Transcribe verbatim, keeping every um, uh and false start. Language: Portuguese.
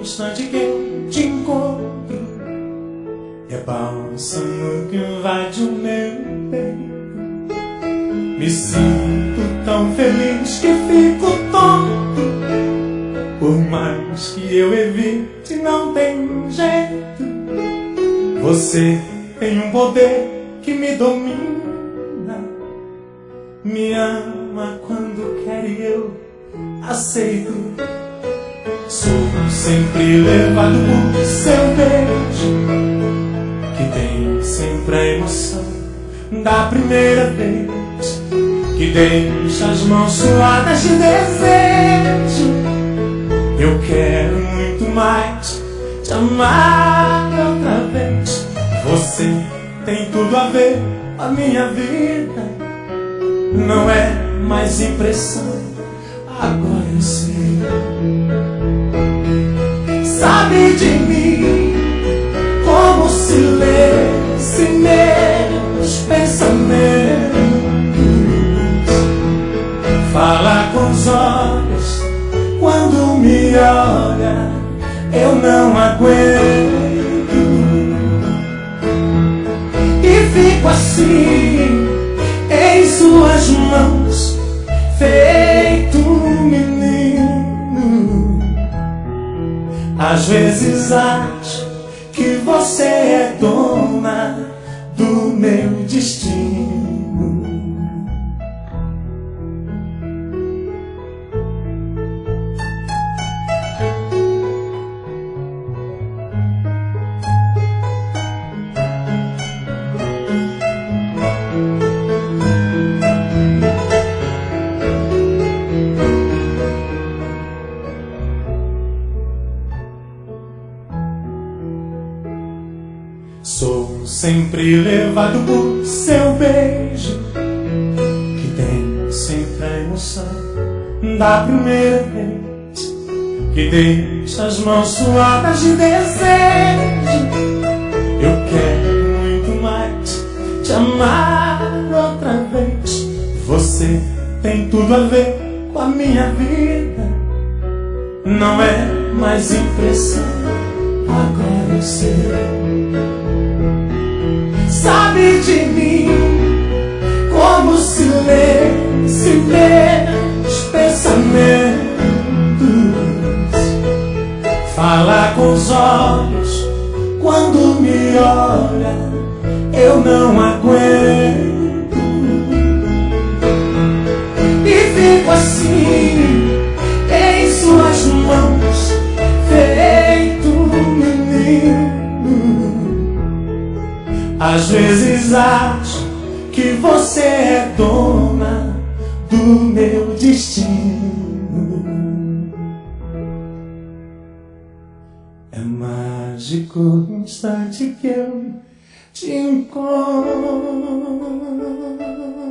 instante que eu te encontro, é bálsamo que invade o meu peito. Me sinto tão feliz que fico tonto, por mais que eu evite, não tem jeito. Você tem um poder que me domina, me ama quando quer e eu aceito. Sou sempre levado por seu beijo, que tem sempre a emoção da primeira vez, que deixa as mãos suadas de desejo. Eu quero muito mais te amar outra vez. Você tem tudo a ver com a minha vida, não é mais impressão, agora eu sei. Sabe de mim como se lesse meus pensamentos. Fala com os olhos quando me olha, eu não aguento. E fico assim em suas mãos, feito um menino. Às vezes acho que você é dona do meu destino. Sou sempre levado por seu beijo, que tem sempre a emoção da primeira vez, que deixa as mãos suadas de desejo. Eu quero muito mais te amar outra vez. Você tem tudo a ver com a minha vida, não é mais impressão, agora eu sei. Sabe de mim como se lesse meus pensamentos. Fala com os olhos quando me olha, eu não aguento. E fico assim em suas mãos, feito um menino. Às vezes acho que você é dona do meu destino. É mágico o instante que eu te encontro.